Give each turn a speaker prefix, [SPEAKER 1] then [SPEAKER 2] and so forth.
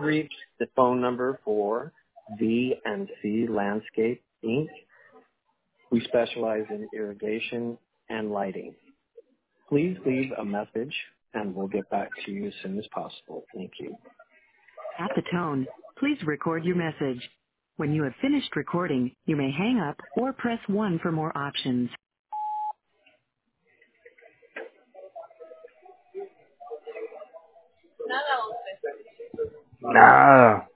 [SPEAKER 1] reached the phone number for V&C Landscape, Inc. We specialize in irrigation and lighting. Please leave a message, and we'll get back to you as soon as possible. Thank you.
[SPEAKER 2] At the tone, please record your message. When you have finished recording, you may hang up or press 1 for more options.
[SPEAKER 3] Nah.